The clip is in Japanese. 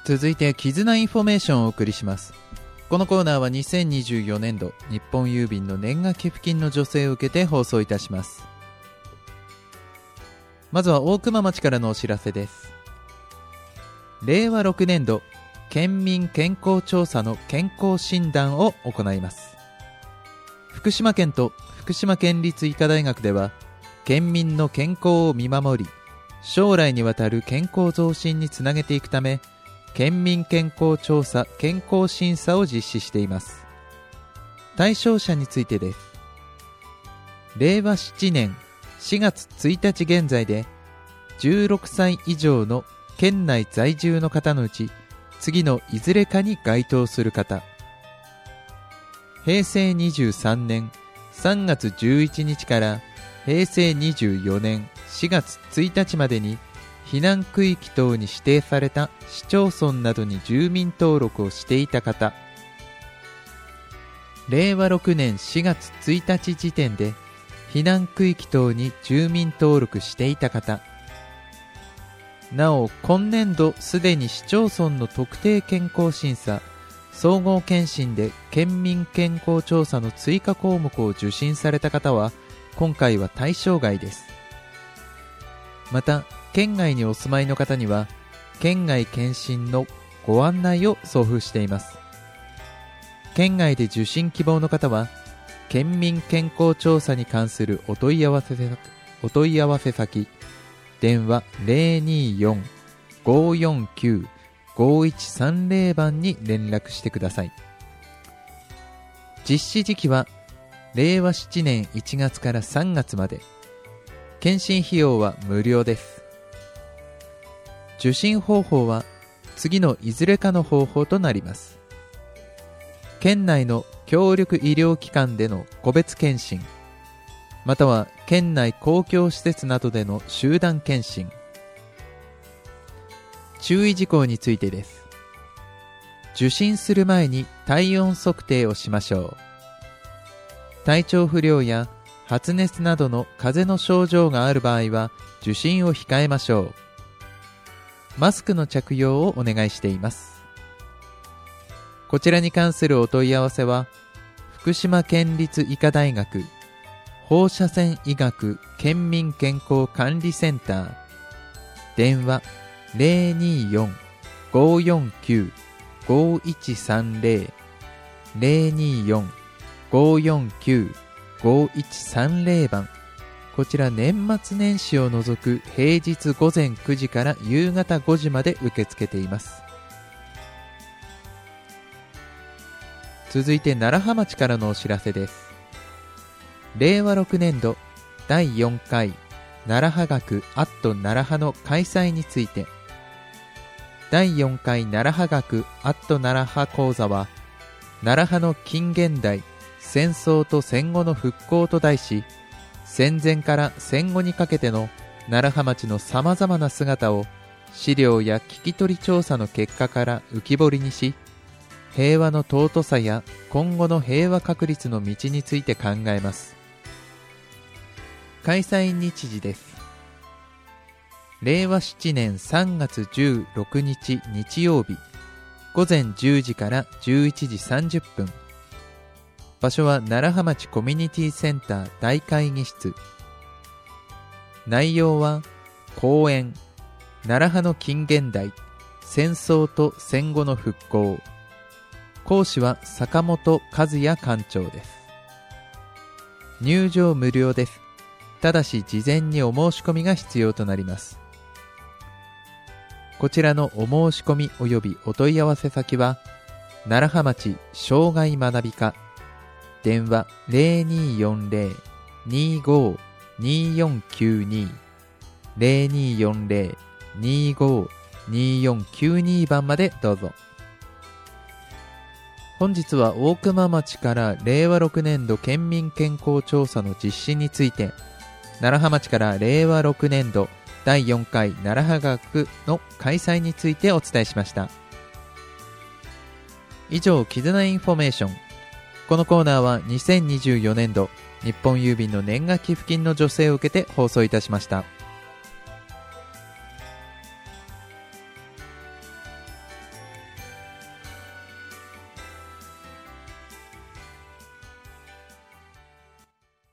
続いて絆インフォメーションをお送りします。このコーナーは2024年度日本郵便の年賀寄付金の助成を受けて放送いたします。まずは大熊町からのお知らせです。令和6年度県民健康調査の健康診断を行います。福島県と福島県立医科大学では県民の健康を見守り、将来にわたる健康増進につなげていくため、県民健康調査健康審査を実施しています。対象者についてです。令和7年4月1日現在で16歳以上の県内在住の方のうち、次のいずれかに該当する方。平成23年3月11日から平成24年4月1日までに避難区域等に指定された市町村などに住民登録をしていた方、令和6年4月1日時点で避難区域等に住民登録していた方、なお今年度すでに市町村の特定健康審査、総合検診で県民健康調査の追加項目を受診された方は今回は対象外です。また県外にお住まいの方には県外検診のご案内を送付しています。県外で受診希望の方は県民健康調査に関するお問い合わせ先、電話 024-549-5130 番に連絡してください。実施時期は令和7年1月から3月まで。検診費用は無料です。受診方法は次のいずれかの方法となります。県内の協力医療機関での個別検診、または県内公共施設などでの集団検診。注意事項についてです。受診する前に体温測定をしましょう。体調不良や発熱などの風邪の症状がある場合は受診を控えましょう。マスクの着用をお願いしています。こちらに関するお問い合わせは福島県立医科大学放射線医学県民健康管理センター、電話 024-549-5130 024-549-5130 番。こちら年末年始を除く平日午前9時から夕方5時まで受け付けています。続いて楢葉町からのお知らせです。令和6年度第4回楢葉学楢葉の開催について、第4回楢葉学楢葉講座は楢葉の近現代戦争と戦後の復興と題し、戦前から戦後にかけての楢葉町のさまざまな姿を資料や聞き取り調査の結果から浮き彫りにし、平和の尊さや今後の平和確立の道について考えます。開催日時です。令和7年3月16日日曜日、午前10時から11時30分。場所は楢葉町コミュニティセンター大会議室。内容は講演楢葉の近現代戦争と戦後の復興。講師は坂本和也館長です。入場無料です。ただし事前にお申し込みが必要となります。こちらのお申し込み及びお問い合わせ先は楢葉町障害学び課、電話 0240-25-2492 0240-25-2492 番までどうぞ。本日は大熊町から令和6年度県民健康調査の実施について、楢葉町から令和6年度第4回楢葉学の開催についてお伝えしました。以上、絆インフォメーション。このコーナーは2024年度日本郵便の年賀寄付金の助成を受けて放送いたしました。